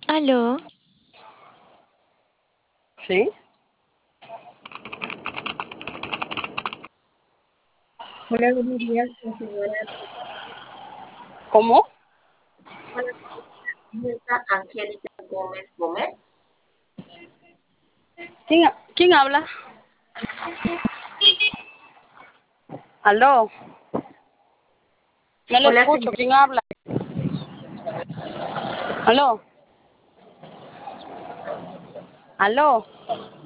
Aló, ¿Sí? Hola, buenos días, la señora. ¿Cómo? Hola, señorita Angélica Gómez Gómez. ¿Quién habla? Aló, no le Hola, escucho. señora. ¿Quién habla? Aló, aló.